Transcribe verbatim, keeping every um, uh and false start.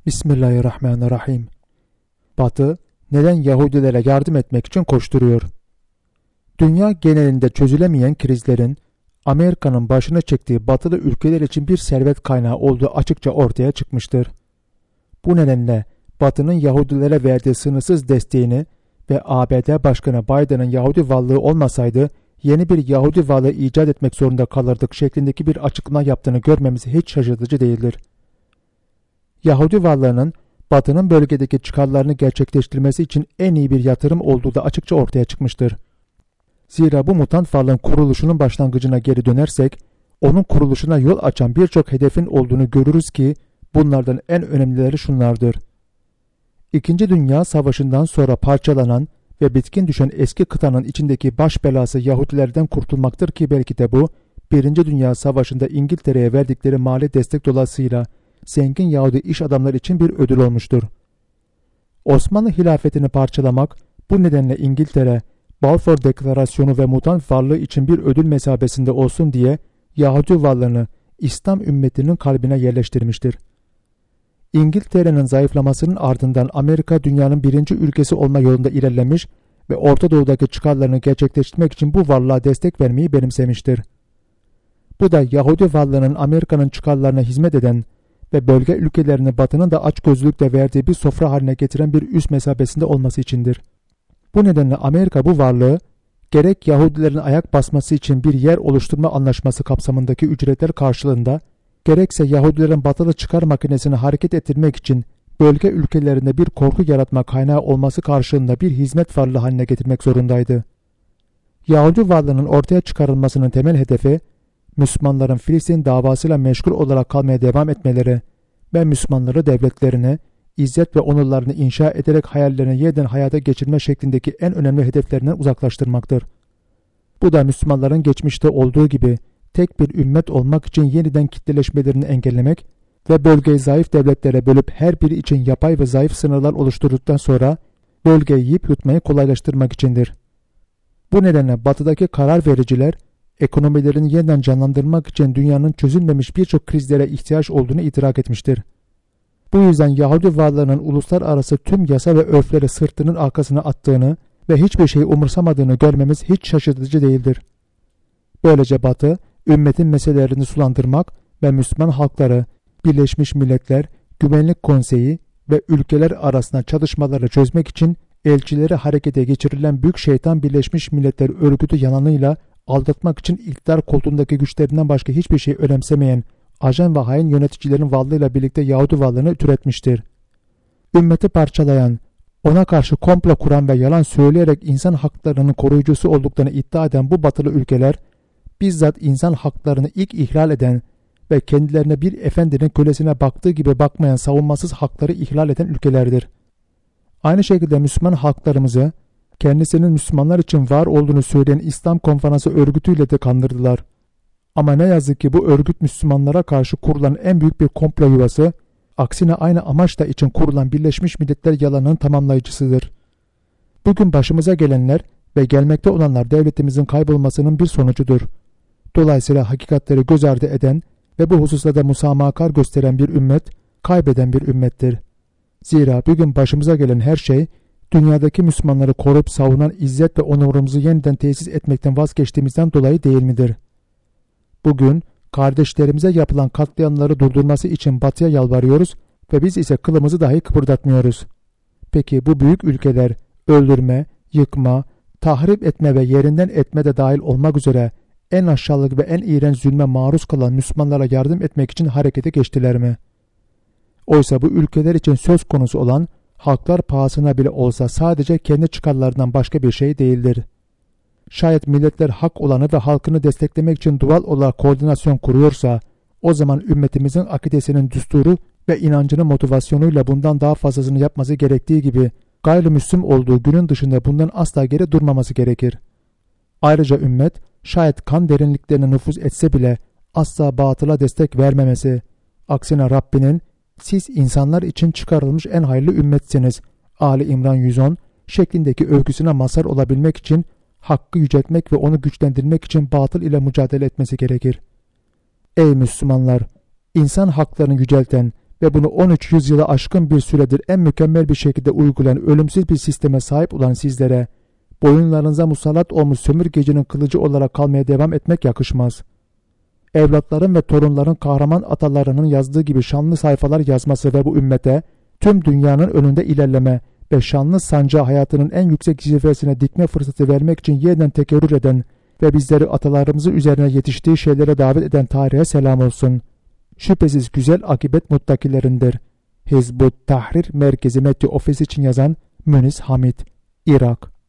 Bismillahirrahmanirrahim. Batı neden Yahudilere yardım etmek için koşturuyor? Dünya genelinde çözülemeyen krizlerin Amerika'nın başına çektiği batılı ülkeler için bir servet kaynağı olduğu açıkça ortaya çıkmıştır. Bu nedenle Batı'nın Yahudilere verdiği sınırsız desteğini ve A B D Başkanı Biden'ın Yahudi varlığı olmasaydı yeni bir Yahudi varlığı icat etmek zorunda kalırdık şeklindeki bir açıklama yaptığını görmemiz hiç şaşırtıcı değildir. Yahudi varlığının Batı'nın bölgedeki çıkarlarını gerçekleştirmesi için en iyi bir yatırım olduğu da açıkça ortaya çıkmıştır. Zira bu mutant varlığın kuruluşunun başlangıcına geri dönersek, onun kuruluşuna yol açan birçok hedefin olduğunu görürüz ki bunlardan en önemlileri şunlardır. İkinci Dünya Savaşı'ndan sonra parçalanan ve bitkin düşen eski kıtanın içindeki baş belası Yahudilerden kurtulmaktır ki belki de bu, Birinci Dünya Savaşı'nda İngiltere'ye verdikleri mali destek dolayısıyla zengin Yahudi iş adamları için bir ödül olmuştur. Osmanlı hilafetini parçalamak, bu nedenle İngiltere, Balfour Deklarasyonu ve mutant varlığı için bir ödül mesabesinde olsun diye Yahudi varlığını İslam ümmetinin kalbine yerleştirmiştir. İngiltere'nin zayıflamasının ardından Amerika dünyanın birinci ülkesi olma yolunda ilerlemiş ve Orta Doğu'daki çıkarlarını gerçekleştirmek için bu varlığa destek vermeyi benimsemiştir. Bu da Yahudi varlığının Amerika'nın çıkarlarına hizmet eden ve bölge ülkelerini Batı'nın da açgözlülükle verdiği bir sofra haline getiren bir üst mesabesinde olması içindir. Bu nedenle Amerika bu varlığı gerek Yahudilerin ayak basması için bir yer oluşturma anlaşması kapsamındaki ücretler karşılığında, gerekse Yahudilerin batılı çıkar makinesini hareket ettirmek için bölge ülkelerinde bir korku yaratma kaynağı olması karşılığında bir hizmet varlığı haline getirmek zorundaydı. Yahudi varlığının ortaya çıkarılmasının temel hedefi, Müslümanların Filistin davasıyla meşgul olarak kalmaya devam etmeleri ve Müslümanları devletlerine, izzet ve onurlarını inşa ederek hayallerini yeniden hayata geçirme şeklindeki en önemli hedeflerinden uzaklaştırmaktır. Bu da Müslümanların geçmişte olduğu gibi tek bir ümmet olmak için yeniden kitleleşmelerini engellemek ve bölgeyi zayıf devletlere bölüp her biri için yapay ve zayıf sınırlar oluşturduktan sonra bölgeyi yiyip yutmayı kolaylaştırmak içindir. Bu nedenle batıdaki karar vericiler, ekonomilerini yeniden canlandırmak için dünyanın çözülmemiş birçok krizlere ihtiyaç olduğunu idrak etmiştir. Bu yüzden Yahudi varlığının uluslararası tüm yasa ve örflere sırtının arkasına attığını ve hiçbir şeyi umursamadığını görmemiz hiç şaşırtıcı değildir. Böylece Batı, ümmetin meselelerini sulandırmak ve Müslüman halkları, Birleşmiş Milletler, Güvenlik Konseyi ve ülkeler arasında çatışmaları çözmek için elçileri harekete geçirilen Büyük Şeytan Birleşmiş Milletler Örgütü yalanıyla aldatmak için iktidar koltuğundaki güçlerinden başka hiçbir şey önemsemeyen ajan ve hain yöneticilerin varlığıyla birlikte Yahudi varlığını türetmiştir. Ümmeti parçalayan, ona karşı komplo kuran ve yalan söyleyerek insan haklarının koruyucusu olduklarını iddia eden bu batılı ülkeler, bizzat insan haklarını ilk ihlal eden ve kendilerine bir efendinin kölesine baktığı gibi bakmayan savunmasız hakları ihlal eden ülkelerdir. Aynı şekilde Müslüman halklarımızı, kendisinin Müslümanlar için var olduğunu söyleyen İslam Konferansı örgütüyle de kandırdılar. Ama ne yazık ki bu örgüt Müslümanlara karşı kurulan en büyük bir komplo yuvası, aksine aynı amaçla için kurulan Birleşmiş Milletler yalanının tamamlayıcısıdır. Bugün başımıza gelenler ve gelmekte olanlar devletimizin kaybolmasının bir sonucudur. Dolayısıyla hakikatleri göz ardı eden ve bu hususlarda musamahakar gösteren bir ümmet, kaybeden bir ümmettir. Zira bugün başımıza gelen her şey, dünyadaki Müslümanları korup savunan izzet ve onurumuzu yeniden tesis etmekten vazgeçtiğimizden dolayı değil midir? Bugün kardeşlerimize yapılan katliamları durdurması için Batı'ya yalvarıyoruz ve biz ise kılımızı dahi kıpırdatmıyoruz. Peki bu büyük ülkeler öldürme, yıkma, tahrip etme ve yerinden etme de dahil olmak üzere en aşağılık ve en iğrenç zulme maruz kalan Müslümanlara yardım etmek için harekete geçtiler mi? Oysa bu ülkeler için söz konusu olan halklar pahasına bile olsa sadece kendi çıkarlarından başka bir şey değildir. Şayet milletler hak olanı ve halkını desteklemek için doğal olarak koordinasyon kuruyorsa, o zaman ümmetimizin akidesinin düsturu ve inancının motivasyonuyla bundan daha fazlasını yapması gerektiği gibi gayrimüslim olduğu günün dışında bundan asla geri durmaması gerekir. Ayrıca ümmet, şayet kan derinliklerine nüfuz etse bile asla batıla destek vermemesi, aksine Rabbinin siz insanlar için çıkarılmış en hayırlı ümmetsiniz Ali İmran yüz on şeklindeki övgüsüne mazhar olabilmek için hakkı yüceltmek ve onu güçlendirmek için batıl ile mücadele etmesi gerekir. Ey Müslümanlar! İnsan haklarını yücelten ve bunu on üç yüzyıla aşkın bir süredir en mükemmel bir şekilde uygulayan ölümsüz bir sisteme sahip olan sizlere, boyunlarınıza musallat olmuş sömürgecinin kılıcı olarak kalmaya devam etmek yakışmaz. Evlatların ve torunların kahraman atalarının yazdığı gibi şanlı sayfalar yazması ve bu ümmete, tüm dünyanın önünde ilerleme ve şanlı sancağı hayatının en yüksek zirvesine dikme fırsatı vermek için yeniden tekerrür eden ve bizleri atalarımızın üzerine yetiştiği şeylere davet eden tarihe selam olsun. Şüphesiz güzel akibet muttakilerindir. Hizbut Tahrir Merkezi Medya Ofisi için yazan Münis Hamit, Irak.